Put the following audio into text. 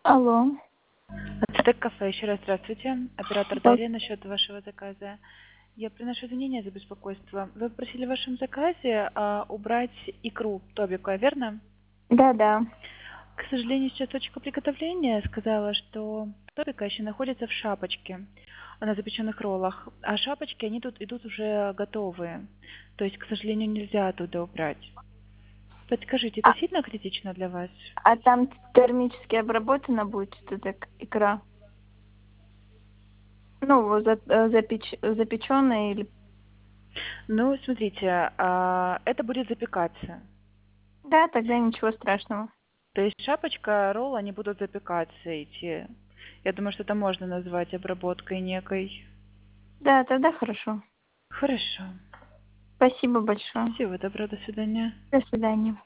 Алло. Ацтек кафе, еще раз здравствуйте. Оператор Да, Дарья насчет вашего заказа. Я приношу извинения за беспокойство. Вы просили в вашем заказе убрать икру тобика, верно? да. К сожалению, сейчас точка приготовления сказала, что тобика еще находится в шапочке, на запеченных роллах. А шапочки, они тут идут уже готовые. То есть, к сожалению, нельзя оттуда убрать. Подскажите, А, это сильно критично для вас? а там термически обработана будет эта икра? Ну, вот запеченная или... Ну, смотрите, это будет запекаться. Да, тогда ничего страшного. То есть шапочка, ролл, они будут запекаться идти. Я думаю, что это можно назвать обработкой некой. Да, тогда хорошо. Хорошо. Спасибо большое. Всего доброго, до свидания. До свидания.